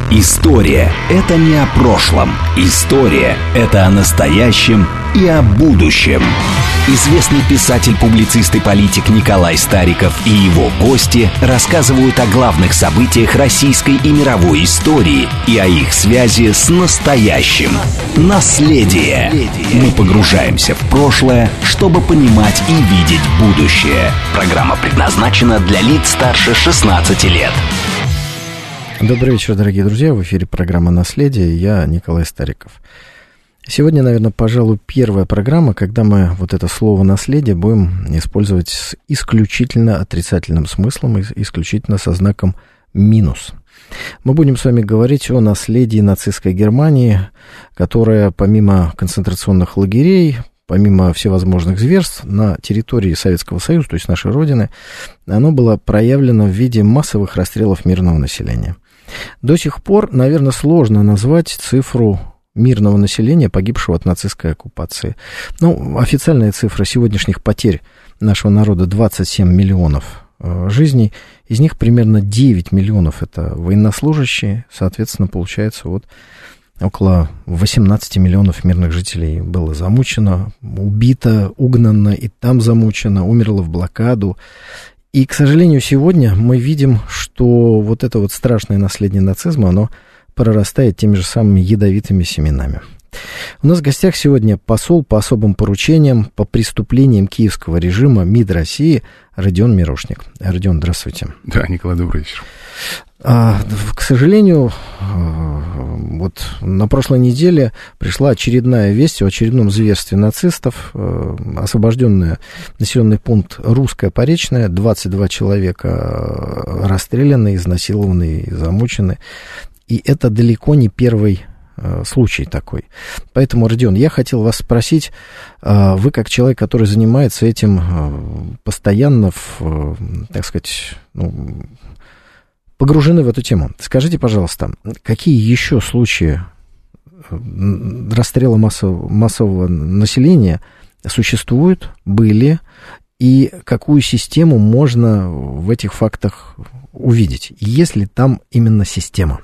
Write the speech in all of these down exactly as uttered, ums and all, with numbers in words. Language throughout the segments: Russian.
История – это не о прошлом. История – это о настоящем и о будущем. Известный писатель, публицист и политик Николай Стариков и его гости рассказывают о главных событиях российской и мировой истории и о их связи с настоящим. Наследие. Мы погружаемся в прошлое, чтобы понимать и видеть будущее. Программа предназначена для лиц старше шестнадцати лет. Добрый вечер, дорогие друзья. В эфире программа «Наследие». Я Николай Стариков. Сегодня, наверное, пожалуй, первая программа, когда мы вот это слово «наследие» будем использовать с исключительно отрицательным смыслом, исключительно со знаком минус. Мы будем с вами говорить о наследии нацистской Германии, которая помимо концентрационных лагерей, помимо всевозможных зверств на территории Советского Союза, то есть нашей Родины, оно было проявлено в виде массовых расстрелов мирного населения. До сих пор, наверное, сложно назвать цифру мирного населения, погибшего от нацистской оккупации. Ну, официальная цифра сегодняшних потерь нашего народа двадцать семь миллионов э, жизней, из них примерно девять миллионов это военнослужащие, соответственно, получается вот около восемнадцать миллионов мирных жителей было замучено, убито, угнано и там замучено, умерло в блокаду. И, к сожалению, сегодня мы видим, что вот это вот страшное наследие нацизма, оно прорастает теми же самыми ядовитыми семенами. У нас в гостях сегодня посол по особым поручениям по преступлениям киевского режима МИД России Родион Мирошник. Родион, здравствуйте. Да, Николай, добрый вечер. А, к сожалению, вот на прошлой неделе пришла очередная весть о очередном зверстве нацистов. Освобожденный населенный пункт Русская Поречная, двадцать два человека расстреляны, изнасилованы, замучены. И это далеко не первый э, случай такой. Поэтому, Родион, я хотел вас спросить, э, вы как человек, который занимается этим э, постоянно, в, э, так сказать, ну, погружены в эту тему. Скажите, пожалуйста, какие еще случаи расстрела массового, массового населения существуют, были, и какую систему можно в этих фактах увидеть? Есть ли там именно система?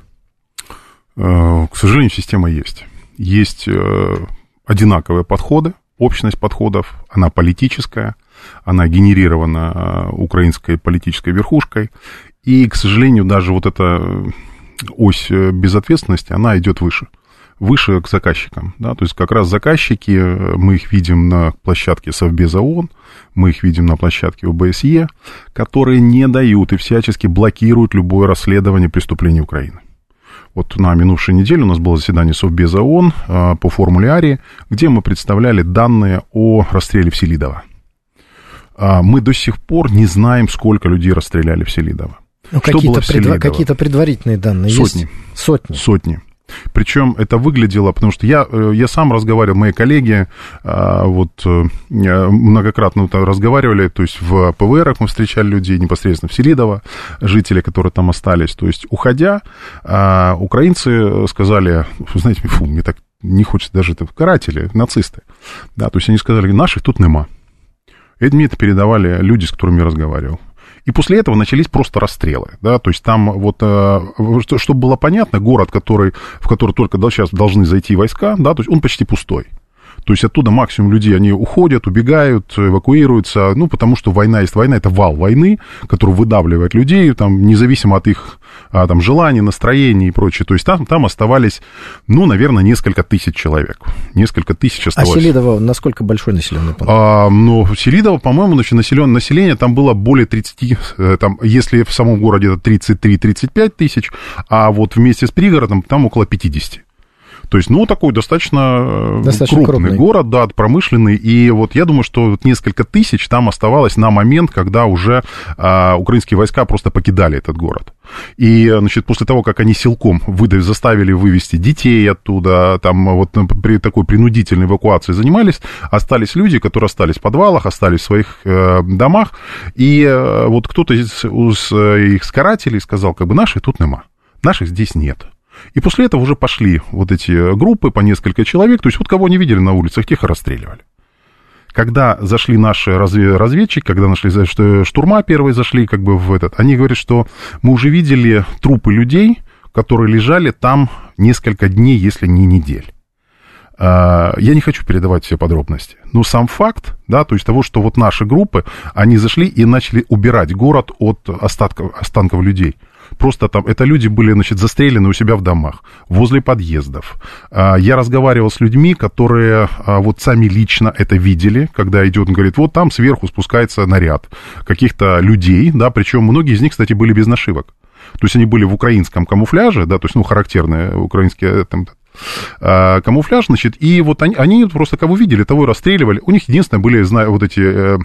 К сожалению, система есть. Есть одинаковые подходы, общность подходов, она политическая, она генерирована украинской политической верхушкой, и, к сожалению, даже вот эта ось безответственности, она идет выше, выше к заказчикам, да, то есть как раз заказчики, мы их видим на площадке Совбеза ООН, мы их видим на площадке ОБСЕ, которые не дают и всячески блокируют любое расследование преступлений Украины. Вот на минувшей неделе у нас было заседание Совбеза ООН э, по формуле Арии, где мы представляли данные о расстреле в Селидово. Э, мы до сих пор не знаем, сколько людей расстреляли в Селидово. Ну, какие-то, предва- какие-то предварительные данные Сотни. есть? Сотни. Сотни. Причем это выглядело, потому что я, я сам разговаривал, мои коллеги вот, многократно разговаривали, то есть в ПВРах мы встречали людей непосредственно в Селидово, жители, которые там остались. То есть, уходя, украинцы сказали, вы знаете, фу, мне так не хочется даже это, каратели, нацисты. Да, то есть они сказали, наших тут нема. Это мне это передавали люди, с которыми я разговаривал. И после этого начались просто расстрелы, да, то есть там вот, чтобы было понятно, город, который, в который только сейчас должны зайти войска, да, то есть он почти пустой. То есть оттуда максимум людей, они уходят, убегают, эвакуируются, ну, потому что война есть война, это вал войны, который выдавливает людей, там, независимо от их там, желаний, настроений и прочее. То есть там, там оставались, ну, наверное, несколько тысяч человек. Несколько тысяч оставалось. А Селидово насколько большой населенный пункт? А, ну, Селидово, по-моему, населенное население там было более тридцати, там, если в самом городе это тридцать три - тридцать пять тысяч, а вот вместе с пригородом там около пятидесяти. То есть, ну, такой достаточно, достаточно крупный, крупный город, да, промышленный, и вот я думаю, что вот несколько тысяч там оставалось на момент, когда уже а, украинские войска просто покидали этот город. И, значит, после того, как они силком выдав, заставили вывести детей оттуда, там вот при такой принудительной эвакуации занимались, остались люди, которые остались в подвалах, остались в своих э, домах, и э, вот кто-то из, из их карателей сказал, как бы, наших тут нема, наших здесь нет. И после этого уже пошли вот эти группы по несколько человек, то есть вот кого не видели на улицах, тех и расстреливали. Когда зашли наши разведчики, когда нашли штурма первые зашли как бы в этот, они говорят, что мы уже видели трупы людей, которые лежали там несколько дней, если не недель. Я не хочу передавать все подробности, но сам факт, да, то есть того, что вот наши группы, они зашли и начали убирать город от остатков, останков людей. Просто там, это люди были, значит, застрелены у себя в домах, возле подъездов. Я разговаривал с людьми, которые вот сами лично это видели, когда идет, он говорит, вот там сверху спускается наряд каких-то людей, да, причем многие из них, кстати, были без нашивок. То есть они были в украинском камуфляже, да, то есть, ну, характерные украинские там, камуфляж, значит, и вот они, они просто кого видели, того и расстреливали. У них единственное были, знаю, вот эти, э,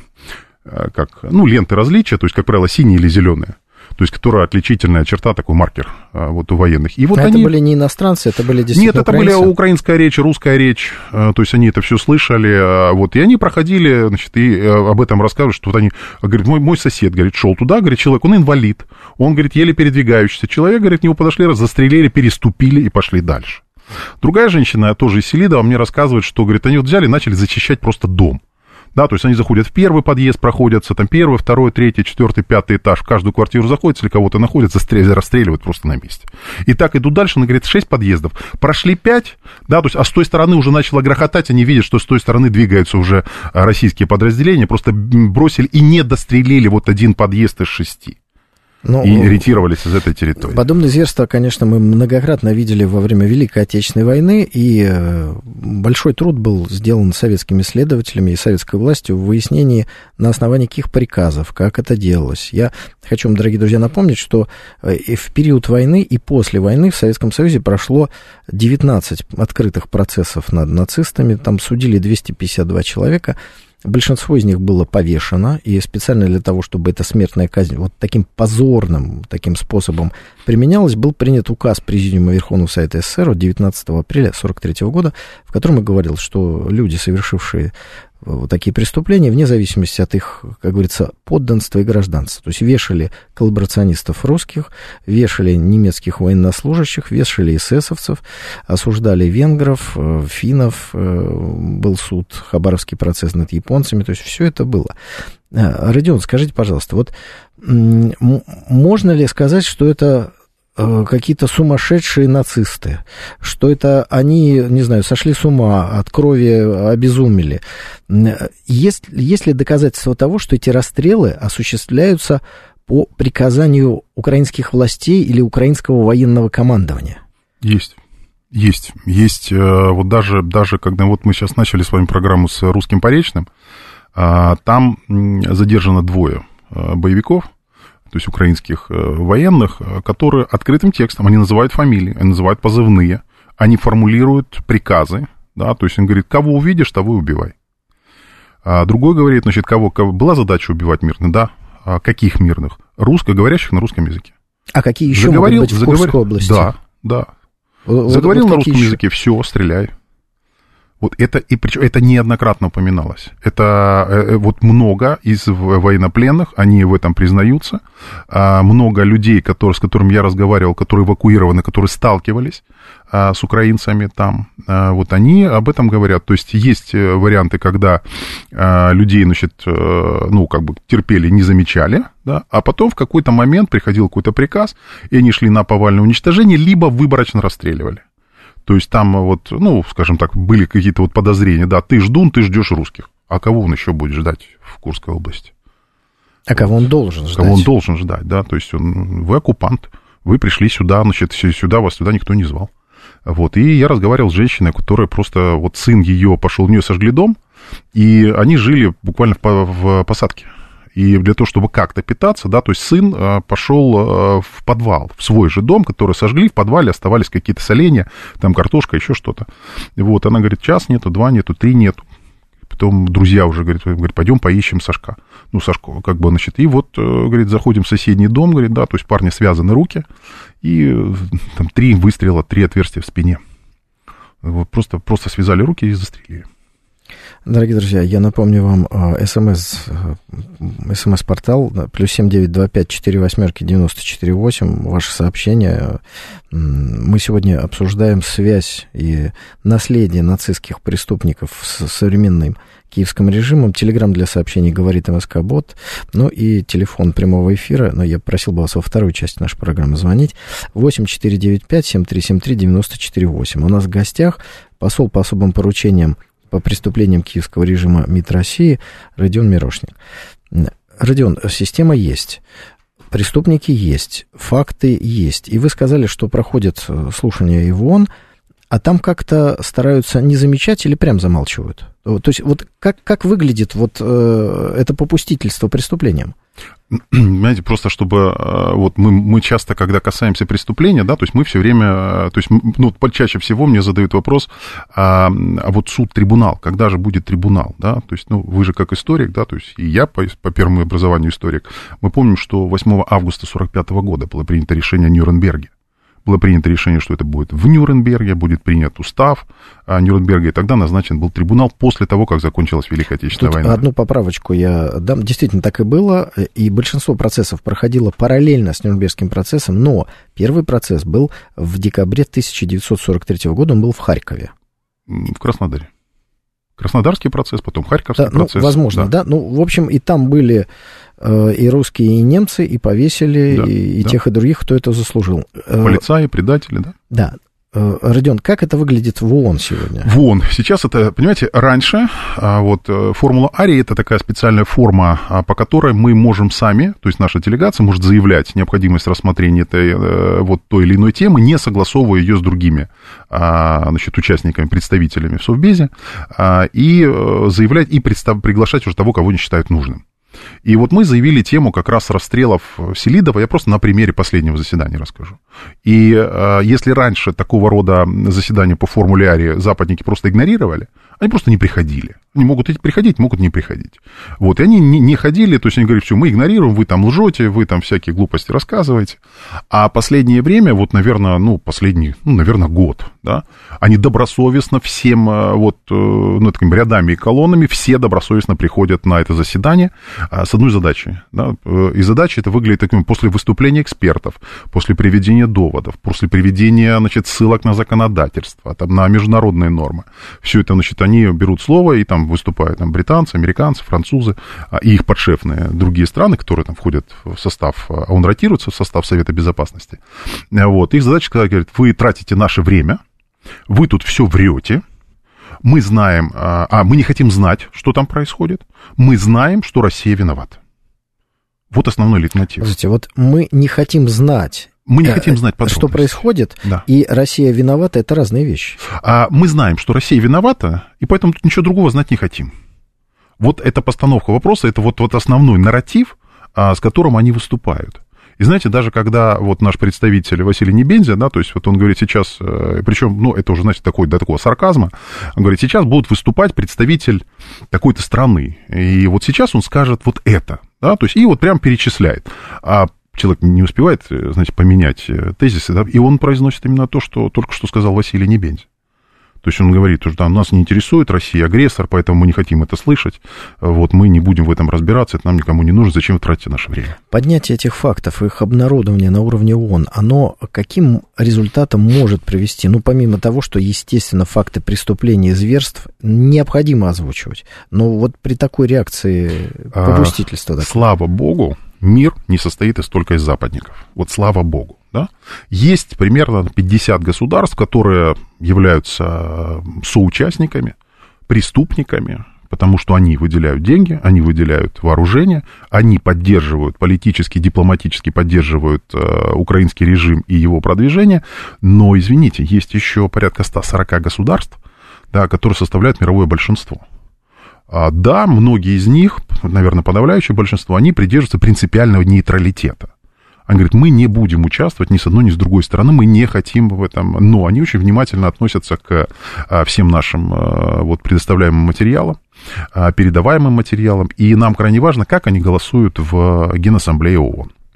как, ну, ленты различия, то есть, как правило, синие или зеленые. То есть, которая отличительная черта, такой маркер вот у военных. И вот а они... это были не иностранцы, это были действительно Нет, это украинцы? Были украинская речь, русская речь, то есть, они это все слышали, вот, и они проходили, значит, и об этом рассказывают, что вот они, говорит, мой, мой сосед, говорит, шел туда, говорит, человек, он инвалид, он, говорит, еле передвигающийся человек, говорит, к нему подошли, застрелили, переступили и пошли дальше. Другая женщина, тоже из Селидова, мне рассказывает, что, говорит, они вот взяли и начали зачищать просто дом. Да, то есть они заходят в первый подъезд, проходятся, там первый, второй, третий, четвертый, пятый этаж, в каждую квартиру заходят, если кого-то находят, расстреливают просто на месте. И так идут дальше, она говорит, шесть подъездов, прошли пять, да, то есть, а с той стороны уже начало грохотать, они видят, что с той стороны двигаются уже российские подразделения, просто бросили и не дострелили вот один подъезд из шести. Ну, и ретировались из этой территории. Подобные зверства, конечно, мы многократно видели во время Великой Отечественной войны, и большой труд был сделан советскими следователями и советской властью в выяснении, на основании каких приказов, как это делалось. Я хочу вам, дорогие друзья, напомнить, что и в период войны, и после войны в Советском Союзе прошло девятнадцать открытых процессов над нацистами, там судили двести пятьдесят два человека. Большинство из них было повешено, и специально для того, чтобы эта смертная казнь вот таким позорным, таким способом применялась, был принят указ Президиума Верховного Совета СССР от девятнадцатого апреля сорок третьего года, в котором и говорил, что люди, совершившие вот такие преступления, вне зависимости от их, как говорится, подданства и гражданства. То есть вешали коллаборационистов русских, вешали немецких военнослужащих, вешали эсэсовцев, осуждали венгров, финнов, был суд, Хабаровский процесс над японцами, то есть все это было. Родион, скажите, пожалуйста, вот можно ли сказать, что это какие-то сумасшедшие нацисты, что это они, не знаю, сошли с ума, от крови обезумели? Есть, есть ли доказательства того, что эти расстрелы осуществляются по приказанию украинских властей или украинского военного командования? Есть. Есть. Есть. Вот даже, даже когда вот мы сейчас начали с вами программу с русским Поречным, там задержано двое боевиков, то есть украинских военных, которые открытым текстом, они называют фамилии, они называют позывные, они формулируют приказы, да, то есть он говорит, кого увидишь, того и убивай. А другой говорит, значит, кого, кого была задача убивать мирных, да, а каких мирных? Русскоговорящих на русском языке. А какие еще заговорил, могут быть в заговорил, Курской области? Да, да. Вот, заговорил вот на русском еще? языке, все, стреляй. Вот это, и причем это неоднократно упоминалось. Это вот много из военнопленных, они в этом признаются. Много людей, которые, с которыми я разговаривал, которые эвакуированы, которые сталкивались с украинцами там, вот они об этом говорят. То есть есть варианты, когда людей, значит, ну, как бы терпели, не замечали, да, а потом в какой-то момент приходил какой-то приказ, и они шли на повальное уничтожение, либо выборочно расстреливали. То есть там вот, ну, скажем так, были какие-то вот подозрения, да, ты ждун, ты ждешь русских. А кого он еще будет ждать в Курской области? А кого он должен ждать? Кого он должен ждать, да, то есть он, вы оккупант, вы пришли сюда, значит, сюда, вас сюда никто не звал. Вот, и я разговаривал с женщиной, которая просто, вот сын ее пошел, у нее сожгли дом, и они жили буквально в, в посадке. И для того, чтобы как-то питаться, да, то есть сын пошел в подвал, в свой же дом, который сожгли, в подвале оставались какие-то соленья, там картошка, еще что-то. Вот, она говорит, час нету, два нету, три нету. Потом друзья уже говорят, говорят, пойдем поищем Сашка. Ну, Сашко, как бы, значит, и вот, говорит, заходим в соседний дом, говорит, да, то есть парни связаны руки, и там три выстрела, три отверстия в спине. Вот, просто, просто связали руки и застрелили. Дорогие друзья, я напомню вам смс, смс-портал плюс семь девять два пять четыре восьмерки девяносто четыре восемь. Ваше сообщение. Мы сегодня обсуждаем связь и наследие нацистских преступников с современным киевским режимом. Телеграм для сообщений говорит МСК-бот. Ну и телефон прямого эфира. Но я просил бы вас во второй части нашей программы звонить. восемь четыре девять пять семь три семь три девяносто четыре восемь. У нас в гостях посол по особым поручениям по преступлениям киевского режима МИД России Родион Мирошник. Родион, система есть, преступники есть, факты есть. И вы сказали, что проходят слушания и в ООН, а там как-то стараются не замечать или прям замалчивают? То есть вот как, как выглядит вот э, это попустительство преступлениям? Знаете, просто чтобы, вот мы, мы часто, когда касаемся преступления, да, то есть мы все время, то есть, ну, чаще всего мне задают вопрос, а, а вот суд, трибунал, когда же будет трибунал, да, то есть, ну, вы же как историк, да, то есть и я по, по первому образованию историк, мы помним, что восьмого августа сорок пятого года было принято решение о Нюрнберге. Было принято решение, что это будет в Нюрнберге, будет принят устав Нюрнберга, и тогда назначен был трибунал после того, как закончилась Великая Отечественная Тут война. Одну поправочку я дам. Действительно, так и было, и большинство процессов проходило параллельно с Нюрнбергским процессом, но первый процесс был в декабре тысяча девятьсот сорок третьего года, он был в Харькове. В Краснодаре. Краснодарский процесс, потом Харьковский да, процесс. Ну, возможно, да. да. Ну, в общем, и там были э, и русские, и немцы, и повесили, да, и, и да. тех, и других, кто это заслужил. Полицаи, предатели, да? Да. Родион, как это выглядит в ООН сегодня? В ООН. Сейчас это, понимаете, раньше вот формула Арии — это такая специальная форма, по которой мы можем сами, то есть наша делегация может заявлять необходимость рассмотрения этой, вот той или иной темы, не согласовывая ее с другими, значит, участниками, представителями в Совбезе, и заявлять, и представ, приглашать уже того, кого они считают нужным. И вот мы заявили тему как раз расстрелов Селидова, я просто на примере последнего заседания расскажу. И э, если раньше такого рода заседания по формуле Арии западники просто игнорировали, они просто не приходили. Они могут приходить, могут не приходить. Вот, и они не, не ходили, то есть они говорили, все, мы игнорируем, вы там лжете, вы там всякие глупости рассказываете. А последнее время, вот, наверное, ну, последний, ну, наверное, год, да, они добросовестно всем, вот, ну, такими рядами и колоннами, все добросовестно приходят на это заседание с одной задачей, да, и задача это выглядит таким: после выступления экспертов, после приведения доводов, после приведения, значит, ссылок на законодательство, там, на международные нормы, все это, значит, они берут слово, и там выступают там британцы, американцы, французы и их подшефные другие страны, которые там входят в состав, а он ротируется в состав Совета Безопасности. Вот, их задача, когда говорят, вы тратите наше время, вы тут все врете, мы знаем, а мы не хотим знать, что там происходит, мы знаем, что Россия виновата. Вот основной лейтмотив. Слушайте, вот мы не хотим знать. Мы не хотим знать подробности. Что происходит, да. И Россия виновата, это разные вещи. А мы знаем, что Россия виновата, и поэтому тут ничего другого знать не хотим. Вот эта постановка вопроса, это вот, вот основной нарратив, а, с которым они выступают. И знаете, даже когда вот наш представитель Василий Небензя, да, то есть вот он говорит сейчас, причем, ну, это уже, знаете, такой, до такого сарказма, он говорит, сейчас будут выступать представитель такой-то страны, и вот сейчас он скажет вот это, да, то есть и вот прям перечисляет. А человек не успевает, знаете, поменять тезисы, да, и он произносит именно то, что только что сказал Василий Небензя. То есть он говорит, что да, нас не интересует Россия агрессор, поэтому мы не хотим это слышать, вот мы не будем в этом разбираться, это нам никому не нужно, зачем вы тратите наше время. Поднятие этих фактов, их обнародование на уровне ООН, оно каким результатом может привести? Ну, помимо того, что, естественно, факты преступлений и зверств необходимо озвучивать, но вот при такой реакции попустительства... А, слава богу, мир не состоит из только из западников. Вот слава богу. Да? Есть примерно пятьдесят государств, которые являются соучастниками, преступниками, потому что они выделяют деньги, они выделяют вооружение, они поддерживают, политически, дипломатически поддерживают э, украинский режим и его продвижение. Но, извините, есть еще порядка ста сорока государств, да, которые составляют мировое большинство. А, да, многие из них, наверное, подавляющее большинство, они придерживаются принципиального нейтралитета. Они говорят, мы не будем участвовать ни с одной, ни с другой стороны, мы не хотим в этом, но они очень внимательно относятся к всем нашим вот, предоставляемым материалам, передаваемым материалам, и нам крайне важно, как они голосуют в Генассамблее ООН.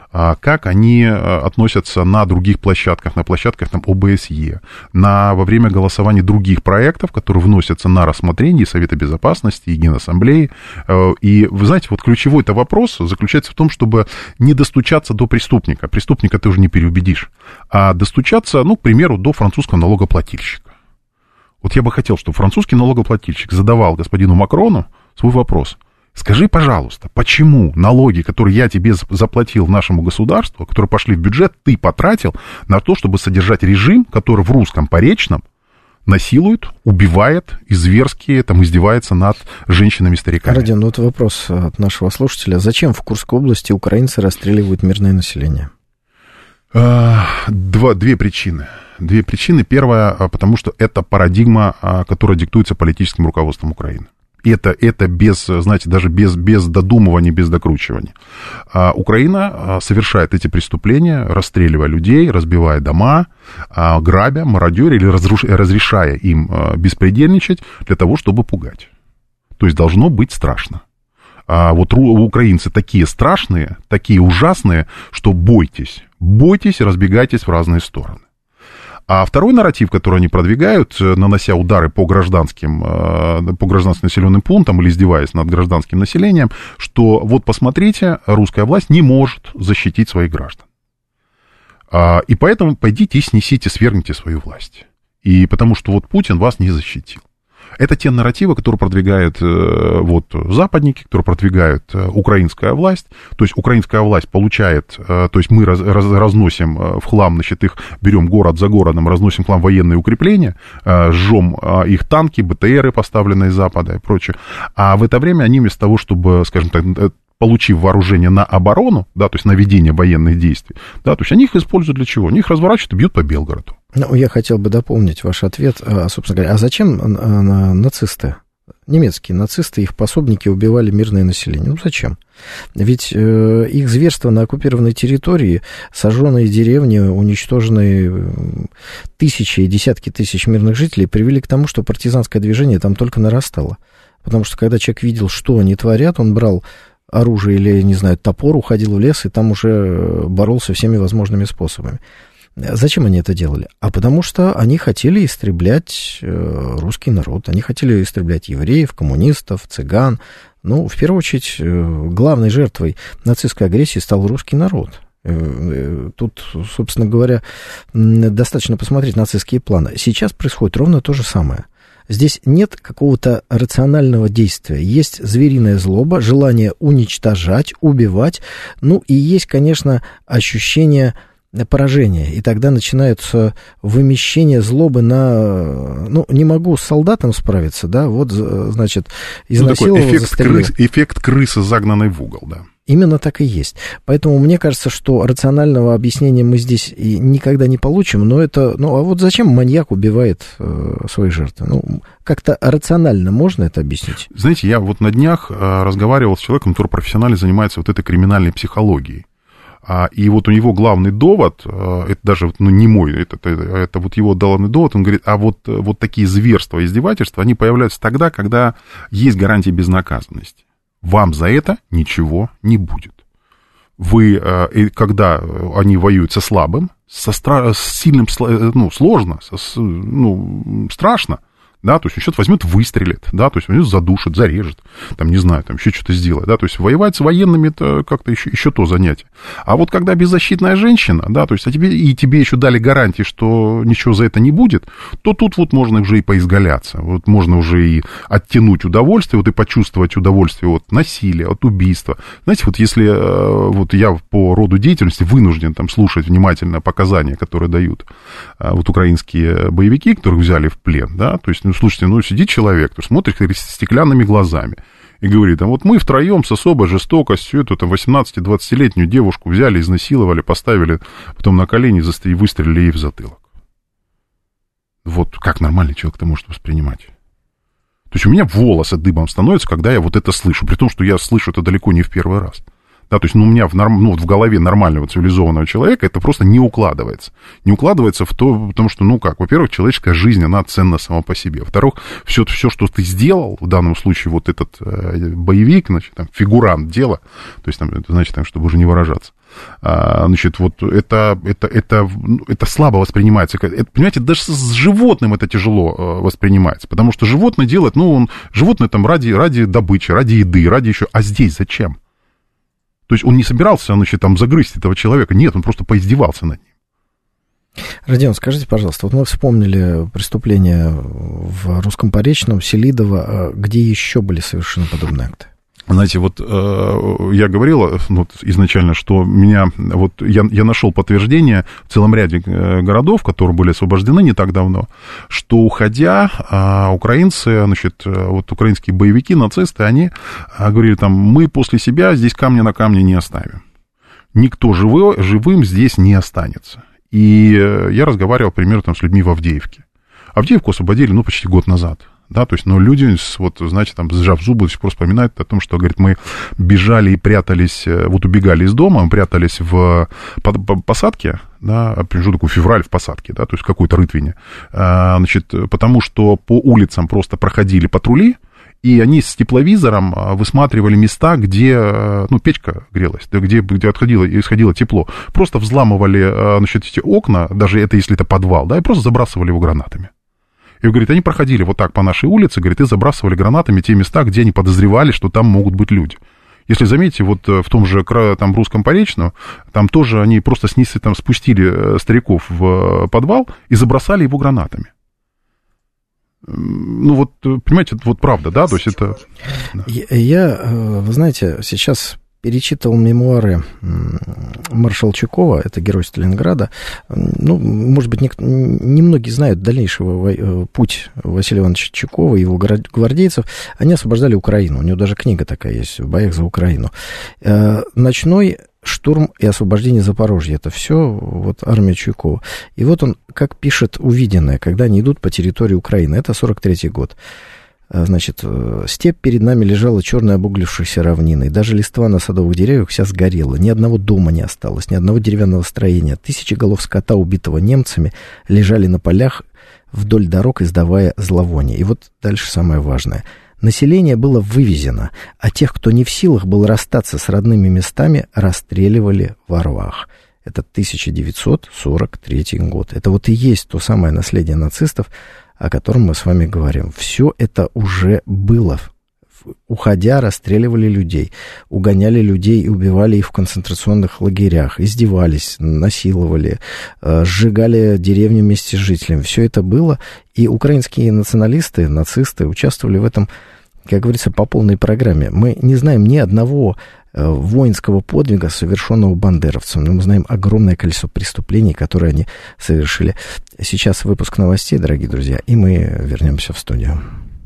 как они относятся на других площадках, на площадках там, О Бэ С Е, на, во время голосования других проектов, которые вносятся на рассмотрение Совета Безопасности и Генассамблеи. И, вы знаете, вот ключевой-то вопрос заключается в том, чтобы не достучаться до преступника. Преступника ты уже не переубедишь, а достучаться, ну, к примеру, до французского налогоплательщика. Вот я бы хотел, чтобы французский налогоплательщик задавал господину Макрону свой вопрос. Скажи, пожалуйста, почему налоги, которые я тебе заплатил нашему государству, которые пошли в бюджет, ты потратил на то, чтобы содержать режим, который в русском поречном насилует, убивает и зверски там, издевается над женщинами и стариками. Родион, ну вот вопрос от нашего слушателя. Зачем в Курской области украинцы расстреливают мирное население? Два, две причины. Две причины. Первая, потому что это парадигма, которая диктуется политическим руководством Украины. Это, это без, знаете, даже без, без додумывания, без докручивания. А Украина совершает эти преступления, расстреливая людей, разбивая дома, грабя, мародеря или разруш... разрешая им беспредельничать для того, чтобы пугать. То есть должно быть страшно. А вот украинцы такие страшные, такие ужасные, что бойтесь, бойтесь, разбегайтесь в разные стороны. А второй нарратив, который они продвигают, нанося удары по гражданским, по гражданским населенным пунктам или издеваясь над гражданским населением, что вот посмотрите, русская власть не может защитить своих граждан. И поэтому пойдите и снесите, свергните свою власть. И потому что вот Путин вас не защитил. Это те нарративы, которые продвигают вот, западники, которые продвигают украинская власть. То есть украинская власть получает, то есть мы раз, раз, разносим в хлам, значит, их берем город за городом, разносим в хлам военные укрепления, жжем их танки, Бэ Тэ Эры, поставленные из Запада и прочее. А в это время они вместо того, чтобы, скажем так, получив вооружение на оборону, да, то есть на ведение военных действий, да, то есть они их используют для чего? Они их разворачивают и бьют по Белгороду. Ну, я хотел бы дополнить ваш ответ. Собственно говоря, а зачем нацисты, немецкие нацисты, их пособники убивали мирное население? Ну, зачем? Ведь э, их зверства на оккупированной территории, сожженные деревни, уничтоженные тысячи и десятки тысяч мирных жителей привели к тому, что партизанское движение там только нарастало. Потому что когда человек видел, что они творят, он брал оружие или, не знаю, топор, уходил в лес и там уже боролся всеми возможными способами. Зачем они это делали? А потому что они хотели истреблять русский народ, они хотели истреблять евреев, коммунистов, цыган. Ну, в первую очередь, главной жертвой нацистской агрессии стал русский народ. Тут, собственно говоря, достаточно посмотреть нацистские планы. Сейчас происходит ровно то же самое. Здесь нет какого-то рационального действия. Есть звериная злоба, желание уничтожать, убивать. Ну, и есть, конечно, ощущение поражения. И тогда начинается вымещение злобы на... Ну, не могу с солдатом справиться, да, вот, значит, изнасиловал, ну, эффект застрелил. Крыс, эффект крысы, загнанной в угол, да. Именно так и есть. Поэтому мне кажется, что рационального объяснения мы здесь никогда не получим, но это... Ну, а вот зачем маньяк убивает э, свои жертвы? Ну, как-то рационально можно это объяснить? Знаете, я вот на днях э, разговаривал с человеком, который профессионально занимается вот этой криминальной психологией. А, и вот у него главный довод, э, это даже ну, не мой, это, это, это вот его главный довод, он говорит, а вот, вот такие зверства, издевательства, они появляются тогда, когда есть гарантия безнаказанности. Вам за это ничего не будет. Вы, когда они воюют со слабым, со стра- с сильным, ну, сложно, со, ну, страшно, да, то есть он что-то возьмет, выстрелит, да, то есть он задушит, зарежет, там, не знаю, там, еще что-то сделает, да, то есть воевать с военными это как-то еще, еще то занятие. А вот когда беззащитная женщина, да, то есть а тебе, и тебе еще дали гарантии, что ничего за это не будет, то тут вот можно уже и поизгаляться, вот можно уже и оттянуть удовольствие, вот и почувствовать удовольствие от насилия, от убийства. Знаете, вот если вот я по роду деятельности вынужден там слушать внимательно показания, которые дают вот украинские боевики, которых взяли в плен, да, то есть ну, слушайте, ну, сидит человек, смотрит стеклянными глазами и говорит, а вот мы втроем с особой жестокостью эту там восемнадцати-двадцатилетнюю девушку взяли, изнасиловали, поставили потом на колени и выстрелили ей в затылок. Вот как нормальный человек это может воспринимать? То есть у меня волосы дыбом становятся, когда я вот это слышу, при том, что я слышу это далеко не в первый раз. Да, то есть ну, у меня в, норм, ну, в голове нормального цивилизованного человека это просто не укладывается. Не укладывается в то, потому что, ну как, во-первых, человеческая жизнь, она ценна сама по себе. Во-вторых, все, все, что ты сделал, в данном случае вот этот э, боевик, значит, там, фигурант дела, то есть, там, это значит, там, чтобы уже не выражаться, Значит, вот это, это, это, это слабо воспринимается. Это, понимаете, даже с животным это тяжело воспринимается, потому что животное делает, ну, он, животное там ради, ради добычи, ради еды, ради еще, а здесь зачем? То есть он не собирался, значит, там, загрызть этого человека, нет, он просто поиздевался над ним. Родион, скажите, пожалуйста, вот мы вспомнили преступления в Русском Поречном, Селидово, где еще были совершены подобные акты? Знаете, вот э, я говорил ну, изначально, что меня, вот я, я нашел подтверждение в целом ряде городов, которые были освобождены не так давно, что уходя, э, украинцы, значит, вот украинские боевики, нацисты, они э, говорили там, мы после себя здесь камня на камне не оставим. Никто живой, живым здесь не останется. И э, я разговаривал, например, там, с людьми в Авдеевке. Авдеевку освободили, ну, почти год назад. Да, то есть, но люди, вот, знаете, там, сжав зубы, до сих пор вспоминают о том, что, говорит, мы бежали и прятались, вот убегали из дома, мы прятались в посадке, да, промежуток у февраль в посадке, да, то есть в какой-то рытвине, значит, потому что по улицам просто проходили патрули, и они с тепловизором высматривали места, где, ну, печка грелась, где, где отходило, исходило тепло. Просто взламывали, значит, эти окна, даже это если это подвал, да, и просто забрасывали его гранатами. И, говорит, они проходили вот так по нашей улице, говорит, и забрасывали гранатами те места, где они подозревали, что там могут быть люди. Если заметите, вот в том же там, Русском Поречном, там тоже они просто снесли, там, спустили стариков в подвал и забросали его гранатами. Ну, вот, понимаете, вот правда, да, то есть это... Я, я, вы знаете, сейчас перечитывал мемуары Маршалчукова, это герой Сталинграда. Ну, может быть, немногие знают дальнейшего путь Василия Ивановича Чукова и его гвардейцев. Они освобождали Украину. У него даже книга такая есть, «В боях за Украину». Ночной штурм и освобождение Запорожья. Это все вот армия Чуйкова. И вот он, как пишет увиденное, когда они идут по территории Украины. Это сорок третий год. Значит, степь перед нами лежала черной обуглившейся равниной. Даже листва на садовых деревьях вся сгорела. Ни одного дома не осталось, ни одного деревянного строения. Тысячи голов скота, убитого немцами, лежали на полях вдоль дорог, издавая зловоние. И вот дальше самое важное. Население было вывезено, а тех, кто не в силах был расстаться с родными местами, расстреливали во рвах. Это тысяча девятьсот сорок третий год. Это вот и есть то самое наследие нацистов, о котором мы с вами говорим. Все это уже было. Уходя, расстреливали людей, угоняли людей и убивали их в концентрационных лагерях, издевались, насиловали, сжигали деревню вместе с жителями. Все это было, и украинские националисты, нацисты участвовали в этом, как говорится, по полной программе. Мы не знаем ни одного воинского подвига, совершенного бандеровцем, но мы знаем огромное количество преступлений, которые они совершили. Сейчас выпуск новостей, дорогие друзья, и мы вернемся в студию.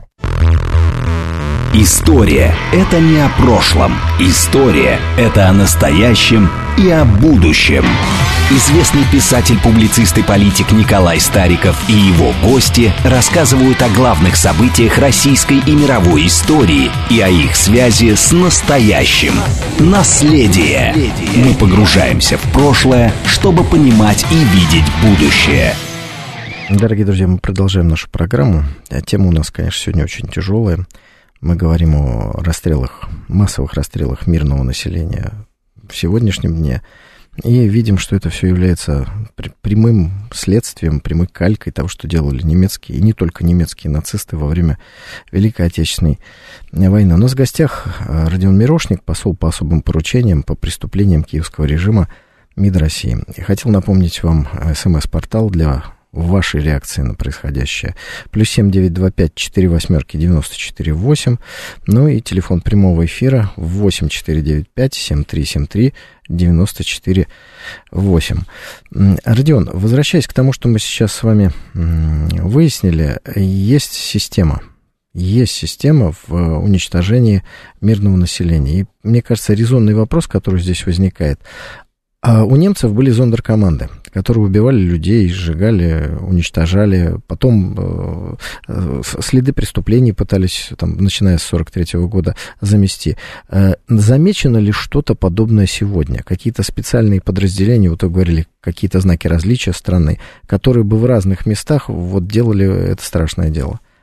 История – это не о прошлом. История – это о настоящем и о будущем. Известный писатель, публицист и политик Николай Стариков и его гости рассказывают о главных событиях российской и мировой истории и о их связи с настоящим. Наследие. Мы погружаемся в прошлое, чтобы понимать и видеть будущее. Дорогие друзья, мы продолжаем нашу программу. Тема у нас, конечно, сегодня очень тяжелая. Мы говорим о расстрелах, массовых расстрелах мирного населения в сегодняшнем дне. И видим, что это все является прямым следствием, прямой калькой того, что делали немецкие, и не только немецкие нацисты во время Великой Отечественной войны. У нас в гостях Родион Мирошник, посол по особым поручениям по преступлениям киевского режима МИД России. Я хотел напомнить вам СМС-портал для вашей реакции на происходящее. Плюс семь девять два пять четыре восьмерки девяносто четыре восемь. Ну и телефон прямого эфира восемь четыре девять пять семь три семь три девяносто четыре восемь. Родион, возвращаясь к тому, что мы сейчас с вами выяснили, есть система. Есть система в уничтожении мирного населения. И, мне кажется, резонный вопрос, который здесь возникает. А у немцев были зондеркоманды, которые убивали людей, сжигали, уничтожали. Потом э, следы преступлений пытались, там, начиная с сорок третьего года, замести. Э, замечено ли что-то подобное сегодня? Какие-то специальные подразделения, вот вы говорили, какие-то знаки различия страны, которые бы в разных местах вот делали это страшное дело?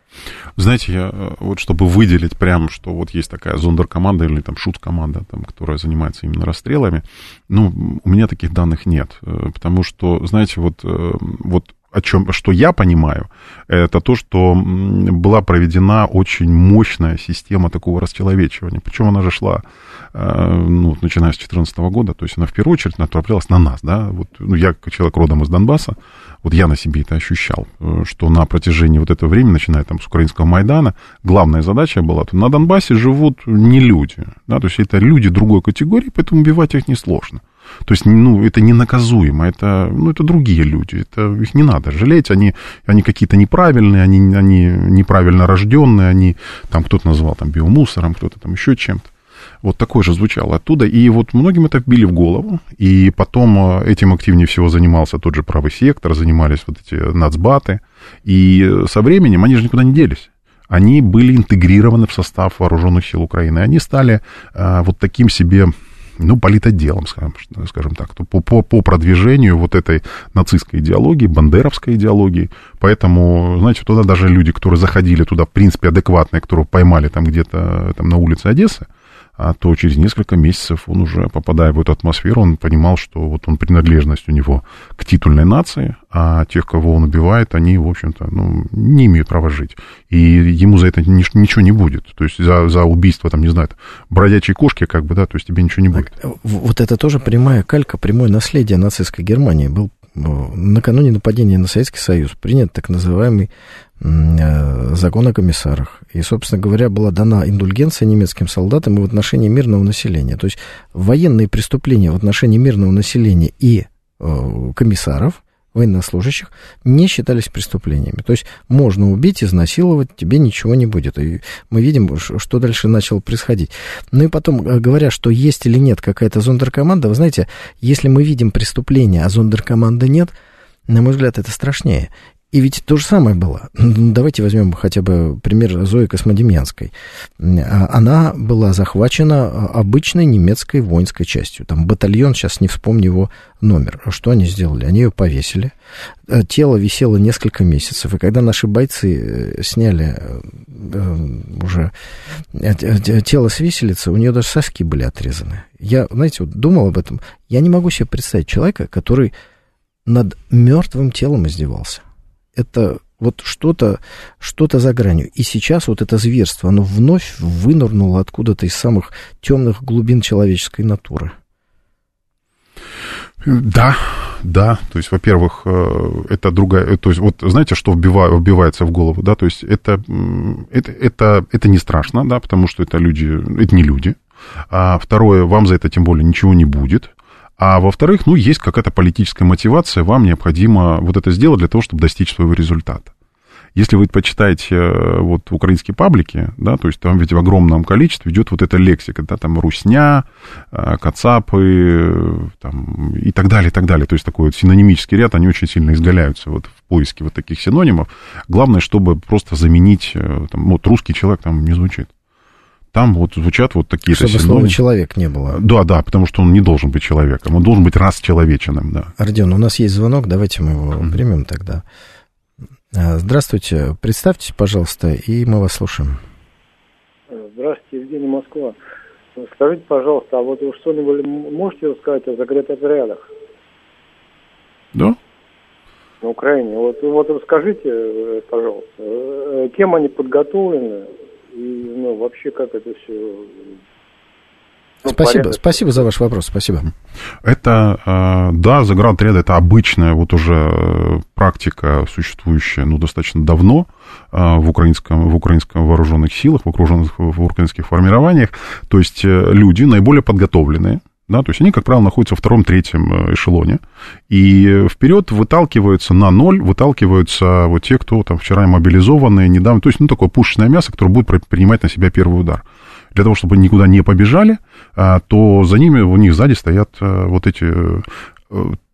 Знаете, я, вот чтобы выделить прям, что вот есть такая зондеркоманда или там шут-команда, там, которая занимается именно расстрелами, ну, у меня таких данных нет, потому что, знаете, вот, вот о чем, что я понимаю, это то, что была проведена очень мощная система такого расчеловечивания, причем она же шла, ну, начиная с две тысячи четырнадцатого года, то есть она в первую очередь направлялась на нас, да, вот, ну, я, как человек родом из Донбасса, вот я на себе это ощущал, что на протяжении вот этого времени, начиная там с украинского Майдана, главная задача была, на Донбассе живут не люди, да, то есть это люди другой категории, поэтому убивать их несложно. То есть, ну, это ненаказуемо, это, ну, это другие люди, это, их не надо жалеть, они, они какие-то неправильные, они, они неправильно рожденные, они, там кто-то назвал там биомусором, кто-то там еще чем-то. Вот такое же звучало оттуда, и вот многим это вбили в голову, и потом этим активнее всего занимался тот же правый сектор, занимались вот эти нацбаты, и со временем они же никуда не делись. Они были интегрированы в состав вооруженных сил Украины, они стали а, вот таким себе, ну, политотделом, скажем, скажем так, по, по, по продвижению вот этой нацистской идеологии, бандеровской идеологии. Поэтому, знаете, туда даже люди, которые заходили туда, в принципе, адекватные, которого поймали там где-то там на улице Одессы, а то через несколько месяцев он уже, попадая в эту атмосферу, он понимал, что вот он принадлежность у него к титульной нации, а тех, кого он убивает, они, в общем-то, ну, не имеют права жить. И ему за это ничего не будет. То есть за, за убийство, там, не знаю, бродячей кошки, как бы, да, то есть тебе ничего не будет. Вот это тоже прямая калька, прямое наследие нацистской Германии. Был накануне нападения на Советский Союз принят так называемый закон о комиссарах. И, собственно говоря, была дана индульгенция немецким солдатам и в отношении мирного населения. То есть военные преступления в отношении мирного населения и э, комиссаров, военнослужащих, не считались преступлениями. То есть можно убить, изнасиловать, тебе ничего не будет. И мы видим, что дальше начало происходить. Ну и потом, говоря, что есть или нет какая-то зондеркоманда, вы знаете, если мы видим преступление, а зондеркоманды нет, на мой взгляд, это страшнее. И ведь то же самое было. Давайте возьмем хотя бы пример Зои Космодемьянской. Она была захвачена обычной немецкой воинской частью. Там батальон, сейчас не вспомню его номер. Что они сделали? Они ее повесили. Тело висело несколько месяцев. И когда наши бойцы сняли уже тело с виселицы, у нее даже соски были отрезаны. Я, знаете, вот думал об этом. Я не могу себе представить человека, который над мертвым телом издевался. Это вот что-то, что-то за гранью. И сейчас вот это зверство, оно вновь вынырнуло откуда-то из самых темных глубин человеческой натуры. Да, да. То есть, во-первых, это другая... То есть, вот знаете, что вбивается в голову, да? То есть, это, это, это, это не страшно, да, потому что это люди, это не люди. А второе, вам за это тем более ничего не будет. А во-вторых, ну, есть какая-то политическая мотивация, вам необходимо вот это сделать для того, чтобы достичь своего результата. Если вы почитаете вот украинские паблики, да, то есть там ведь в огромном количестве идет вот эта лексика, да, там русня, кацапы, там, и так далее, и так далее. То есть такой вот синонимический ряд, они очень сильно изгаляются вот в поиске вот таких синонимов. Главное, чтобы просто заменить, там, вот русский человек там не звучит. Там вот звучат вот такие... Чтобы слова «человек» не было. Да, да, потому что он не должен быть человеком, он должен быть расчеловеченным, да. Родион, у нас есть звонок, давайте мы его mm-hmm. примем тогда. Здравствуйте, представьтесь, пожалуйста, и мы вас слушаем. Здравствуйте, Евгений, Москва. Скажите, пожалуйста, а вот вы что-нибудь можете рассказать о заградотрядах? Да. На Украине. Вот, вот расскажите, пожалуйста, кем они подготовлены? И, ну, вообще, как это все... Ну, спасибо, порядок. Спасибо за ваш вопрос, спасибо. Это, да, заградотряды — это обычная вот уже практика, существующая, ну, достаточно давно в украинском, в украинском вооруженных силах, в, окруженных, в украинских формированиях. То есть люди наиболее подготовленные, да, то есть они, как правило, находятся во втором-третьем эшелоне, и вперед выталкиваются на ноль, выталкиваются вот те, кто там вчера мобилизованные, недавно, то есть, ну, такое пушечное мясо, которое будет принимать на себя первый удар. Для того, чтобы никуда не побежали, то за ними, у них сзади стоят вот эти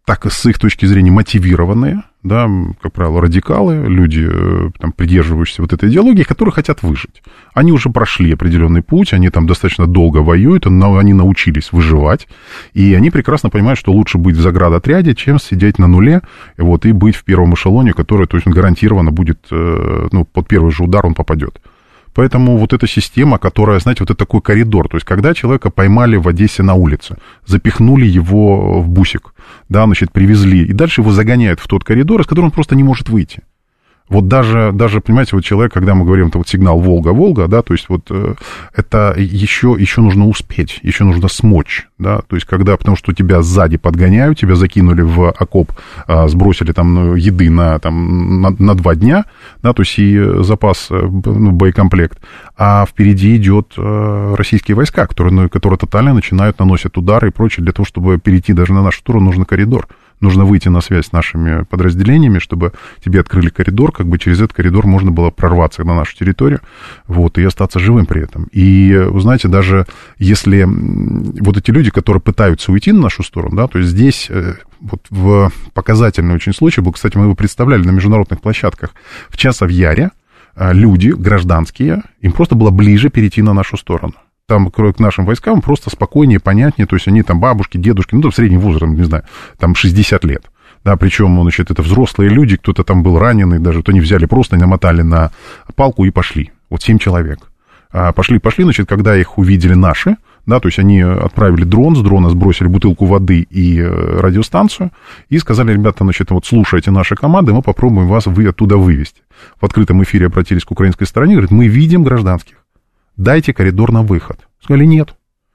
так с их точки зрения мотивированные, да, как правило, радикалы, люди, там, придерживающиеся вот этой идеологии, которые хотят выжить. Они уже прошли определенный путь, они там достаточно долго воюют, но они научились выживать, и они прекрасно понимают, что лучше быть в заградотряде, чем сидеть на нуле, вот, и быть в первом эшелоне, который, то есть, гарантированно будет, ну, под первый же удар он попадет. Поэтому вот эта система, которая, знаете, вот это такой коридор, то есть когда человека поймали в Одессе на улице, запихнули его в бусик, да, значит, привезли, и дальше его загоняют в тот коридор, из которого он просто не может выйти. Вот даже, даже, понимаете, вот человек, когда мы говорим, это вот сигнал Волга-Волга, да, то есть вот э, это еще, еще нужно успеть, еще нужно смочь, да, то есть когда, потому что тебя сзади подгоняют, тебя закинули в окоп, э, сбросили там еды на, там, на, на два дня, да, то есть и запас, ну, боекомплект, а впереди идет э, российские войска, которые, ну, которые тотально начинают, наносят удары и прочее, для того, чтобы перейти даже на нашу сторону, нужен коридор. Нужно выйти на связь с нашими подразделениями, чтобы тебе открыли коридор, как бы через этот коридор можно было прорваться на нашу территорию, вот, и остаться живым при этом. И, вы знаете, даже если вот эти люди, которые пытаются уйти на нашу сторону, да, то есть здесь вот в показательный очень случай был, кстати, мы его представляли на международных площадках, в Часов-Яре люди гражданские, им просто было ближе перейти на нашу сторону. Там к нашим войскам просто спокойнее, понятнее, то есть они там бабушки, дедушки, ну, там средний возраст, не знаю, там шестьдесят лет, да, причем, значит, это взрослые люди, кто-то там был раненый даже, то они взяли просто, намотали на палку и пошли, вот семь человек. А пошли, пошли, значит, когда их увидели наши, да, то есть они отправили дрон, с дрона сбросили бутылку воды и радиостанцию, и сказали, ребята, значит, вот слушайте наши команды, мы попробуем вас вы оттуда вывести. В открытом эфире обратились к украинской стороне, говорят, мы видим гражданских. Дайте коридор на выход. Сказали, нет.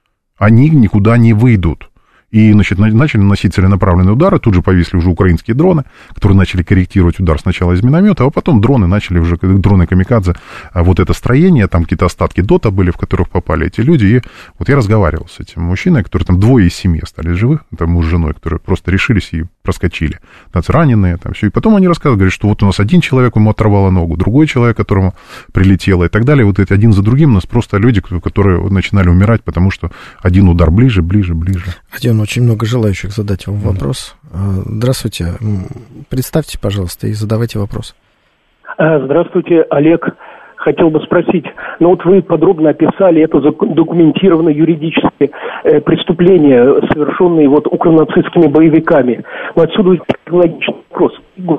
Они никуда не выйдут. И, значит, начали наносить целенаправленные удары. Тут же повисли уже украинские дроны, которые начали корректировать удар сначала из миномета, а потом дроны начали уже, дроны камикадзе, вот это строение, там какие-то остатки дота были, в которых попали эти люди. И вот я разговаривал с этим мужчиной, который там двое из семьи остались живых, там муж с женой, которые просто решились и проскочили. Там раненые, там все. И потом они рассказывают, говорят, что вот у нас один человек, ему оторвало ногу, другой человек, которому прилетело и так далее. Вот эти один за другим у нас просто люди, которые начинали умирать, потому что один удар ближе, ближе, ближе. Родион, очень много желающих задать вам вопрос. Здравствуйте. Представьте, пожалуйста, и задавайте вопрос. Здравствуйте, Олег. Хотел бы спросить, ну вот вы подробно описали это документированное юридическое преступление, совершенное вот укронацистскими боевиками. Но отсюда логичный вопрос.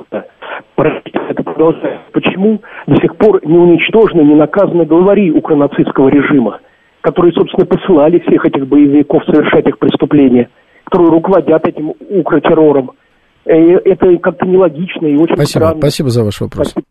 Это продолжается. Почему до сих пор не уничтожены, не наказаны главари укронацистского режима, которые, собственно, посылали всех этих боевиков совершать их преступления, которые руководят этим укротеррором? Это как-то нелогично и очень Спасибо. странно. Спасибо за ваш вопрос. Спасибо.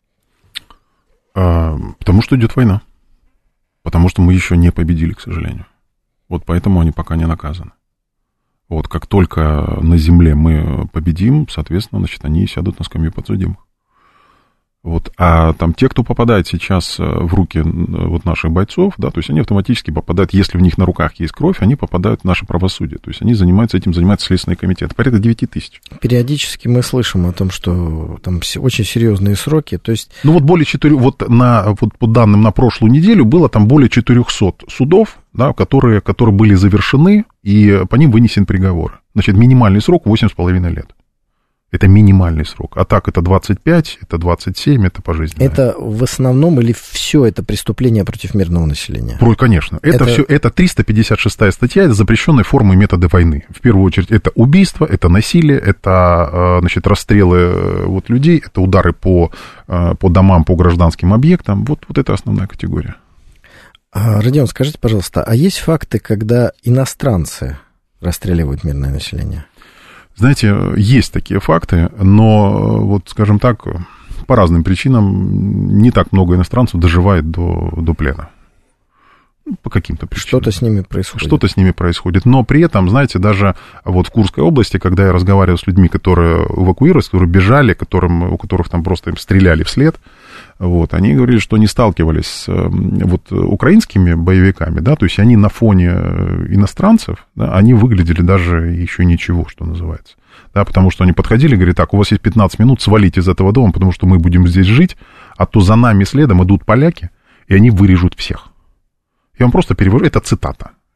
Потому что идет война. Потому что мы еще не победили, к сожалению. Вот поэтому они пока не наказаны. Вот как только на земле мы победим, соответственно, значит, они сядут на скамью подсудимых. Вот. А там те, кто попадает сейчас в руки вот наших бойцов, да, то есть они автоматически попадают, если в них на руках есть кровь, они попадают в наше правосудие. То есть они занимаются этим, занимается Следственный комитет. Порядка девять тысяч. Периодически мы слышим о том, что там очень серьезные сроки. То есть... Ну вот более четырех, вот, на, вот по данным на прошлую неделю было там более четырехсот судов, да, которые, которые были завершены, и по ним вынесен приговор. Значит, минимальный срок восемь с половиной лет. Это минимальный срок. А так это двадцать пять, это двадцать семь, это пожизненно. Это в основном или все это преступления против мирного населения? Про, конечно. Это, это... все, это триста пятьдесят шестая статья, это запрещенные формы и методы войны. В первую очередь, это убийство, это насилие, это, значит, расстрелы вот, людей, это удары по, по домам, по гражданским объектам. Вот, вот это основная категория. Родион, скажите, пожалуйста, а есть факты, когда иностранцы расстреливают мирное население? Знаете, есть такие факты, но, вот, скажем так, по разным причинам не так много иностранцев доживает до, до плена. По каким-то причинам. Что-то с ними происходит. Что-то с ними происходит. Но при этом, знаете, даже вот в Курской области, когда я разговаривал с людьми, которые эвакуировались, которые бежали, которым, у которых там просто им стреляли вслед, вот, они говорили, что они сталкивались с вот, украинскими боевиками, да, то есть они на фоне иностранцев, да, они выглядели даже еще ничего, что называется. Да, потому что они подходили и говорили, так, у вас есть пятнадцать минут, свалите из этого дома, потому что мы будем здесь жить, а то за нами следом идут поляки, и они вырежут всех. Я вам просто перевожу, это цитата.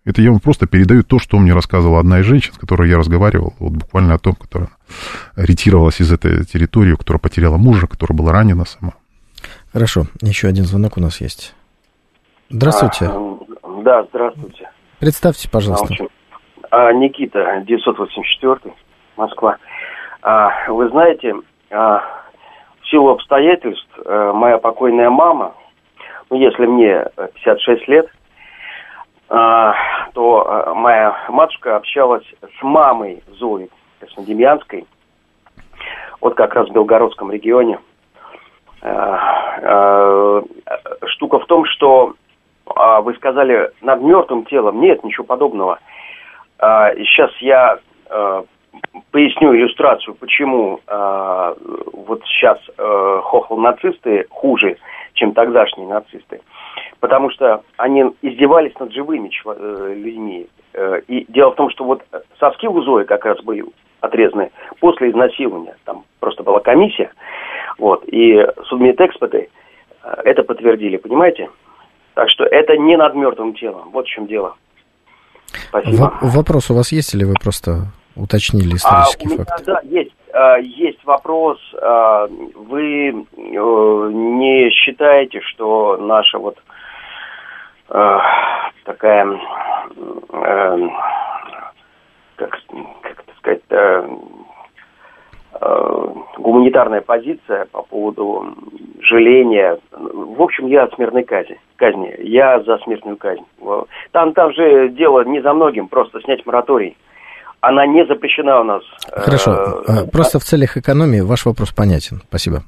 Это я вам просто передаю то, что мне рассказывала одна из женщин, с которой я разговаривал, вот буквально о том, которая ретировалась из этой территории, которая потеряла мужа, которая была ранена сама. Хорошо, еще один звонок у нас есть. Здравствуйте. А, да, здравствуйте. Представьте, пожалуйста. А, Никита, девятьсот восемьдесят четвёртый, Москва. А, вы знаете, а, в силу обстоятельств а, моя покойная мама, ну, если мне пятьдесят шесть лет, а, то а, моя матушка общалась с мамой Зои Краснодемьянской, вот как раз в Белгородском регионе. А, а, штука в том, что а, вы сказали над мертвым телом. Нет, ничего подобного. А, сейчас я а, поясню иллюстрацию, почему а, вот сейчас а, хохол-нацисты хуже, чем тогдашние нацисты. Потому что они издевались над живыми чв- людьми. И дело в том, что вот соски у Зои как раз были отрезаны после изнасилования. Там просто была комиссия. Вот. И судмедэксперты это подтвердили, понимаете? Так что это не над мертвым телом. Вот в чем дело. Спасибо. В- вопрос у вас есть, или вы просто уточнили исторический а, факт? Да, есть. Есть вопрос. Вы не считаете, что наша вот такая, как, как это сказать, гуманитарная позиция по поводу жаления. В общем, я от смертной казни. казни. Я за смертную казнь. Там, там же дело не за многим, просто снять мораторий. Она не запрещена у нас. Хорошо. Просто в целях экономии ваш вопрос понятен. Спасибо.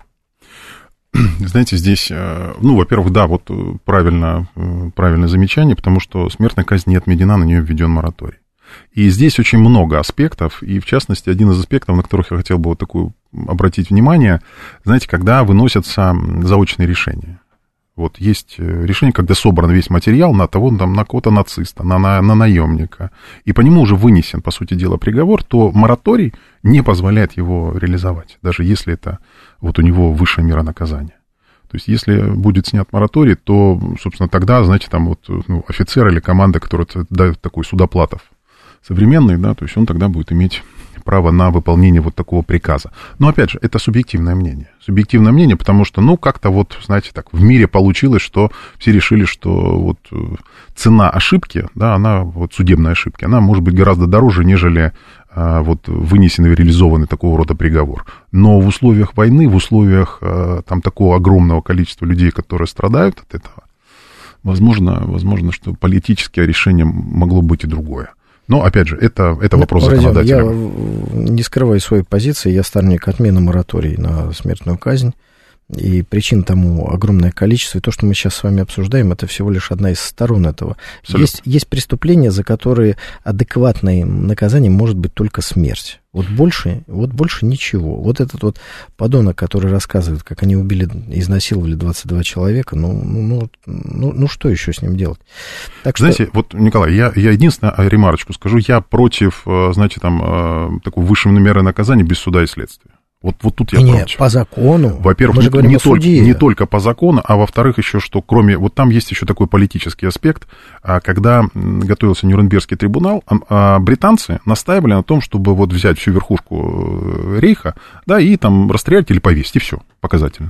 Знаете, здесь, ну, во-первых, да, вот правильно, правильное замечание, потому что смертная казнь не отменена, на нее введен мораторий. И здесь очень много аспектов, и, в частности, один из аспектов, на которых я хотел бы вот такую обратить внимание, знаете, когда выносятся заочные решения. Вот есть решение, когда собран весь материал на того, там, на кого-то нациста, на, на, на наемника, и по нему уже вынесен, по сути дела, приговор, то мораторий не позволяет его реализовать, даже если это вот у него высшая мера наказания. То есть, если будет снят мораторий, то, собственно, тогда, знаете, там вот ну, офицер или команда, которая дает такой судоплатов современный, да, то есть он тогда будет иметь право на выполнение вот такого приказа. Но, опять же, это субъективное мнение. Субъективное мнение, потому что, ну, как-то вот, знаете, так, в мире получилось, что все решили, что вот цена ошибки, да, она, вот судебной ошибки, она может быть гораздо дороже, нежели а, вот вынесенный, реализованный такого рода приговор. Но в условиях войны, в условиях а, там такого огромного количества людей, которые страдают от этого, возможно, возможно, что политическое решение могло быть и другое. Но, опять же, это, это вопрос Родион, законодателя. Я не скрываю своей позиции, я сторонник отмены мораторий на смертную казнь, и причин тому огромное количество, и то, что мы сейчас с вами обсуждаем, это всего лишь одна из сторон этого. Есть, есть преступления, за которые адекватным наказанием может быть только смерть. Вот больше, вот больше ничего. Вот этот вот подонок, который рассказывает, как они убили, изнасиловали двадцать два человека, ну, ну, ну, ну что еще с ним делать? Так Знаете, что... вот, Николай, я, я единственное ремарочку скажу, я против, знаете, там, такого высшего мера наказания без суда и следствия. Вот, вот тут я Нет, против. по закону. Во-первых, не, не, только, не только по закону, а во-вторых, еще что, кроме... Вот там есть еще такой политический аспект. Когда готовился Нюрнбергский трибунал, британцы настаивали на том, чтобы вот взять всю верхушку рейха, да, и там расстрелять или повесить, и все, показательно.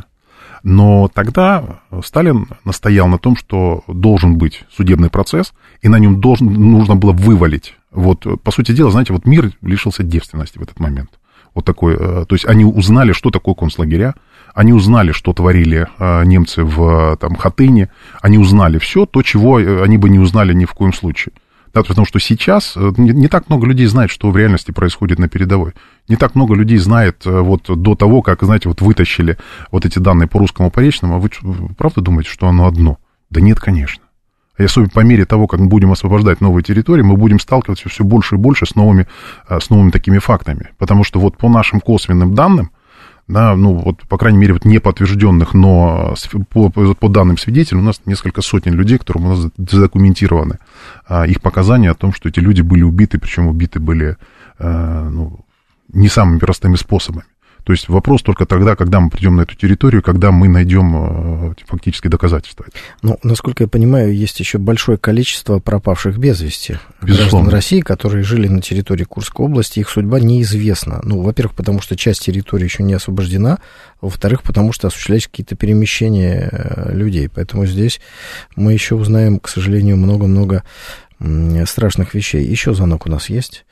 Но тогда Сталин настоял на том, что должен быть судебный процесс, и на нем должен, нужно было вывалить. Вот, по сути дела, знаете, вот мир лишился девственности в этот момент. Вот такой, то есть они узнали, что такое концлагеря, они узнали, что творили немцы в там, Хатыне, они узнали все то, чего они бы не узнали ни в коем случае. Да, потому что сейчас не, не так много людей знает, что в реальности происходит на передовой. Не так много людей знает вот до того, как, знаете, вот вытащили вот эти данные по русскому поречному. А вы правда думаете, что оно одно? Да нет, конечно. И особенно по мере того, как мы будем освобождать новые территории, мы будем сталкиваться все больше и больше с новыми, с новыми такими фактами. Потому что вот по нашим косвенным данным, да, ну вот, по крайней мере, вот не подтвержденных, но по, по данным свидетелей, у нас несколько сотен людей, которым у нас задокументированы а, их показания о том, что эти люди были убиты, причем убиты были а, ну, не самыми простыми способами. То есть вопрос только тогда, когда мы придем на эту территорию, когда мы найдем фактически доказательства. Ну, насколько я понимаю, есть еще большое количество пропавших без вести Безусловно. граждан России, которые жили на территории Курской области. Их судьба неизвестна. Ну, во-первых, потому что часть территории еще не освобождена, во-вторых, потому что осуществлялись какие-то перемещения людей. Поэтому здесь мы еще узнаем, к сожалению, много-много страшных вещей. Еще звонок у нас есть.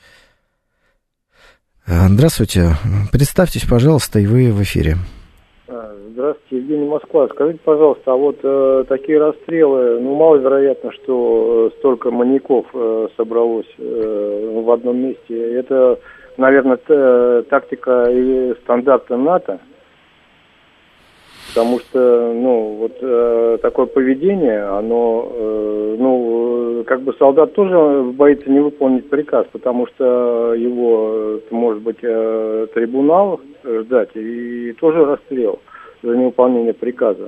Здравствуйте. Представьтесь, пожалуйста, и вы в эфире. Здравствуйте, Евгений, Москва. Скажите, пожалуйста, а вот э, такие расстрелы, ну, маловероятно, что э, столько маньяков э, собралось э, в одном месте. Это, наверное, т- тактика и стандарты НАТО. Потому что, ну, вот э, такое поведение, оно, э, ну, как бы солдат тоже боится не выполнить приказ, потому что его, может быть, э, трибунал ждать и тоже расстрел за невыполнение приказа.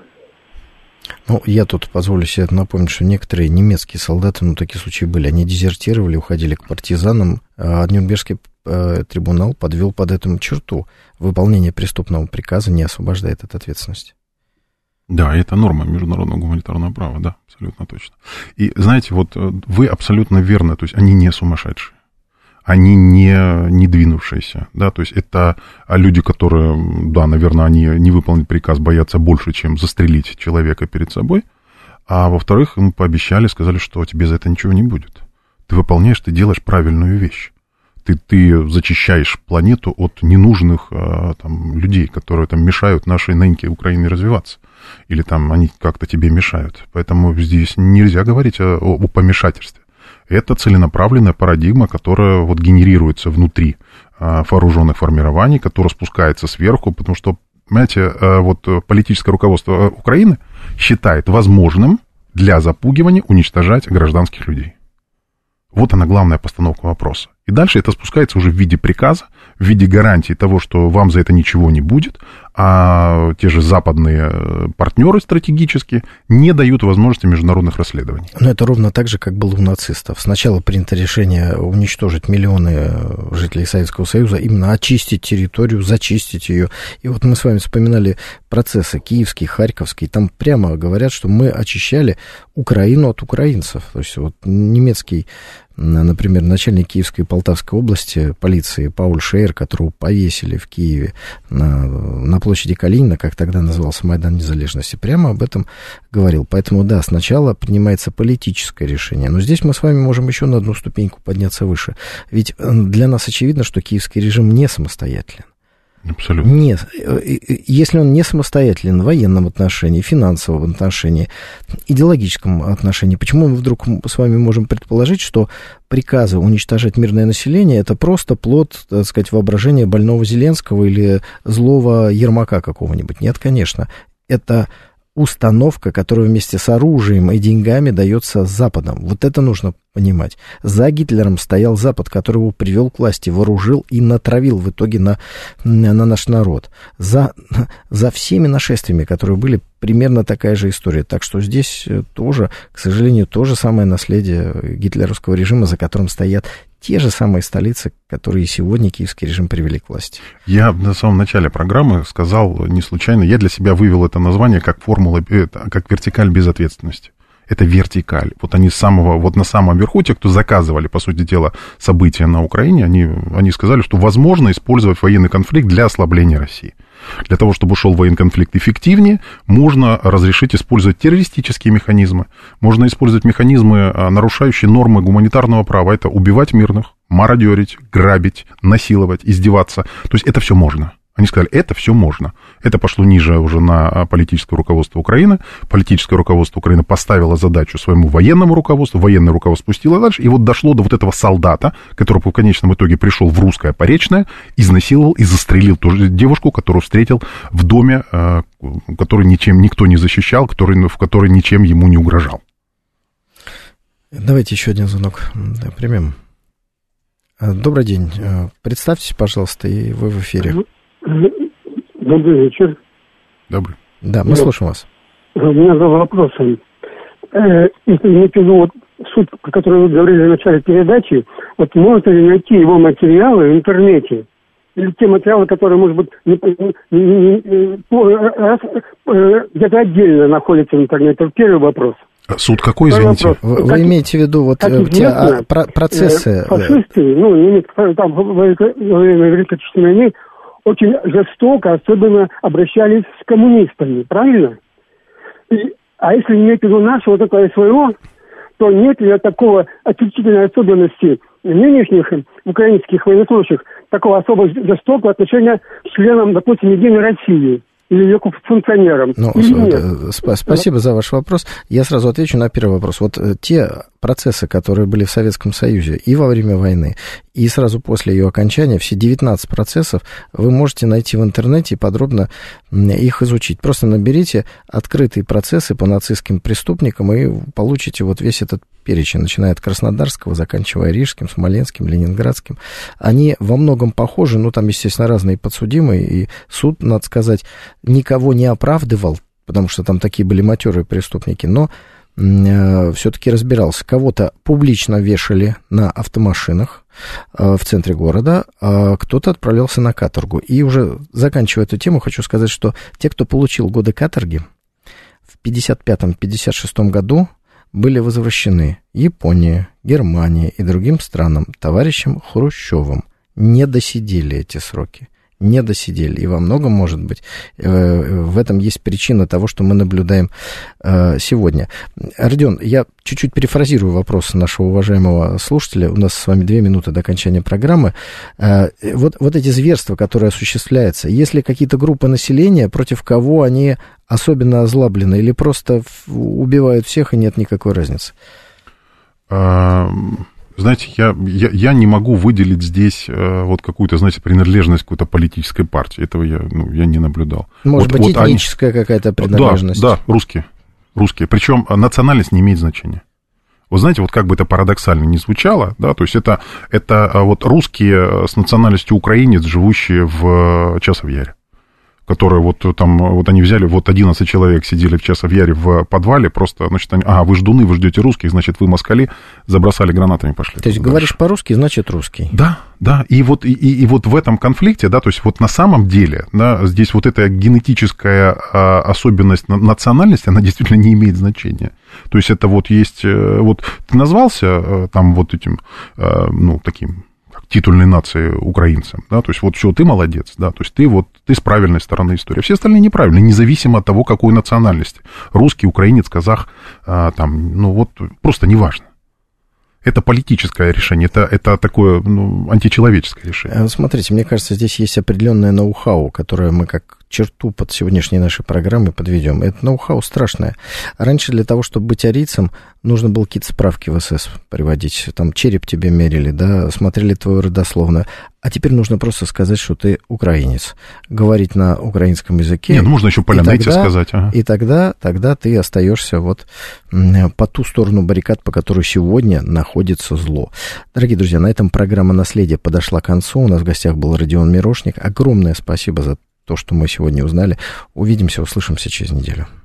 Ну, я тут позволю себе напомнить, что некоторые немецкие солдаты, ну, такие случаи были, они дезертировали, уходили к партизанам, а Нюрнбергский э, трибунал подвел под эту черту. Выполнение преступного приказа не освобождает от ответственности. Да, это норма международного гуманитарного права, да, абсолютно точно. И, знаете, вот вы абсолютно верны, то есть они не сумасшедшие. Они не, не двинувшиеся, да, то есть это люди, которые, да, наверное, они не выполнить приказ, боятся больше, чем застрелить человека перед собой, а во-вторых, им пообещали, сказали, что тебе за это ничего не будет. Ты выполняешь, ты делаешь правильную вещь. Ты, ты зачищаешь планету от ненужных там, людей, которые там мешают нашей нынке Украине развиваться, или там они как-то тебе мешают. Поэтому здесь нельзя говорить о, о помешательстве. Это целенаправленная парадигма, которая вот генерируется внутри а, вооруженных формирований, которая спускается сверху, потому что, понимаете, а, вот политическое руководство Украины считает возможным для запугивания уничтожать гражданских людей. Вот она главная постановка вопроса. И дальше это спускается уже в виде приказа, в виде гарантии того, что вам за это ничего не будет, а те же западные партнеры стратегические не дают возможности международных расследований. Но это ровно так же, как было у нацистов. Сначала принято решение уничтожить миллионы жителей Советского Союза, именно очистить территорию, зачистить ее. И вот мы с вами вспоминали процессы киевский, харьковский. Там прямо говорят, что мы очищали Украину от украинцев. То есть вот немецкий, например, начальник Киевской и Полтавской области полиции Пауль Шейер, которого повесили в Киеве на, на площади Калинина, как тогда назывался Майдан Незалежности, прямо об этом говорил. Поэтому, да, сначала принимается политическое решение. Но здесь мы с вами можем еще на одну ступеньку подняться выше. Ведь для нас очевидно, что киевский режим не самостоятелен. Абсолютно. Нет, если он не самостоятелен в военном отношении, финансовом отношении, идеологическом отношении, почему мы вдруг с вами можем предположить, что приказы уничтожать мирное население — это просто плод, так сказать, воображения больного Зеленского или злого Ермака какого-нибудь? Нет, конечно. Это установка, которая вместе с оружием и деньгами дается Западом. Вот это нужно понимать. За Гитлером стоял Запад, который его привел к власти, вооружил и натравил в итоге на, на наш народ. За, за всеми нашествиями, которые были, примерно такая же история. Так что здесь тоже, к сожалению, то же самое наследие гитлеровского режима, за которым стоят те же самые столицы, которые сегодня киевский режим привели к власти. Я на самом начале программы сказал не случайно, я для себя вывел это название как формула, как вертикаль безответственности. Это вертикаль. Вот они с самого, вот на самом верху, те, кто заказывали, по сути дела, события на Украине, они, они сказали, что возможно использовать военный конфликт для ослабления России. Для того, чтобы ушел военный конфликт эффективнее, можно разрешить использовать террористические механизмы, можно использовать механизмы, нарушающие нормы гуманитарного права. Это убивать мирных, мародерить, грабить, насиловать, издеваться. То есть это все можно. Они сказали, это все можно. Это пошло ниже уже на политическое руководство Украины. Политическое руководство Украины поставило задачу своему военному руководству, военное руководство спустило дальше, и вот дошло до вот этого солдата, который в конечном итоге пришел в Русское Поречное, изнасиловал и застрелил ту же девушку, которую встретил в доме, который ничем никто не защищал, который, в который ничем ему не угрожал. Давайте еще один звонок примем. Добрый день. Представьтесь, пожалуйста, и вы в эфире. Добрый вечер. Добрый. Да, мы да. слушаем вас. У меня два вопроса. Э, если иметь в виду вот суть, о которой вы говорили в начале передачи, вот можно ли найти его материалы в интернете? или те материалы, которые, может быть, не, не, не, не, где-то отдельно находятся в интернете? Это первый вопрос. Суд какой, извините? Вы, вы имеете в виду вот те а, про, процессы? Фашисты, ну, там во время Великой Отечественной войны очень жестоко, особенно обращались с коммунистами, правильно? И, а если иметь в виду наше вот такое СВО, то нет ли такого отличительной особенности нынешних украинских военнослужащих, такого особо жестокого отношения к членам, допустим, Единой России или ее функционерам? Ну, сп- спасибо за ваш вопрос. Я сразу отвечу на первый вопрос. Вот те процессы, которые были в Советском Союзе и во время войны, и сразу после ее окончания, все девятнадцать процессов вы можете найти в интернете и подробно их изучить. Просто наберите открытые процессы по нацистским преступникам и получите вот весь этот перечень, начиная от Краснодарского, заканчивая Рижским, Смоленским, Ленинградским. Они во многом похожи, но там, естественно, разные подсудимые, и суд, надо сказать, никого не оправдывал, потому что там такие были матерые преступники, но э, все-таки разбирался. Кого-то публично вешали на автомашинах э, в центре города, а кто-то отправлялся на каторгу. И уже заканчивая эту тему, хочу сказать, что те, кто получил годы каторги, в пятьдесят пятом — пятьдесят шестом году были возвращены Японии, Германии и другим странам товарищем Хрущевым. Не досидели эти сроки. Не досидели. И во многом, может быть, в этом есть причина того, что мы наблюдаем сегодня. Родион, я чуть-чуть перефразирую вопрос нашего уважаемого слушателя. У нас с вами две минуты до окончания программы. Вот, вот эти зверства, которые осуществляются, есть ли какие-то группы населения, против кого они особенно озлоблены, или просто убивают всех и нет никакой разницы? Знаете, я, я, я не могу выделить здесь э, вот какую-то, знаете, принадлежность какой-то политической партии. Этого я, ну, я не наблюдал. Может вот, быть, вот этническая они... какая-то принадлежность? Да, да, русские. Русские. Причем национальность не имеет значения. Вы знаете, вот как бы это парадоксально ни звучало, да, то есть это, это вот русские с национальностью украинец, живущие в Часов-Яре, которые вот там, вот они взяли, вот одиннадцать человек сидели в Часов-Яре в подвале, просто, значит, они, а, вы ждуны, вы ждете русских, значит, вы москали, забросали гранатами, пошли. То есть дальше. Говоришь по-русски, значит, русский. Да, да, и вот, и, и вот в этом конфликте, да, то есть вот на самом деле, да, здесь вот эта генетическая а, особенность национальности, она действительно не имеет значения. То есть это вот есть, вот ты назвался там вот этим, ну, таким... титульной нации украинцам, да, то есть вот все, ты молодец, да, то есть ты вот, ты с правильной стороны истории, все остальные неправильные, независимо от того, какой национальности, русский, украинец, казах, а, там, ну вот, просто неважно. Это политическое решение, это, это такое, ну, античеловеческое решение. Смотрите, мне кажется, здесь есть определенное ноу-хау, которое мы как черту под сегодняшней нашей программой подведем. Это ноу-хау страшное. Раньше для того, чтобы быть арийцем, нужно было какие-то справки в СС приводить. Там череп тебе мерили, да, смотрели твою родословную. А теперь нужно просто сказать, что ты украинец. Говорить на украинском языке. Нет, можно еще полянете сказать. Ага. И тогда, тогда ты остаешься вот по ту сторону баррикад, по которой сегодня находится зло. Дорогие друзья, на этом программа «Наследие» подошла к концу. У нас в гостях был Родион Мирошник. Огромное спасибо за то, что мы сегодня узнали. Увидимся, услышимся через неделю.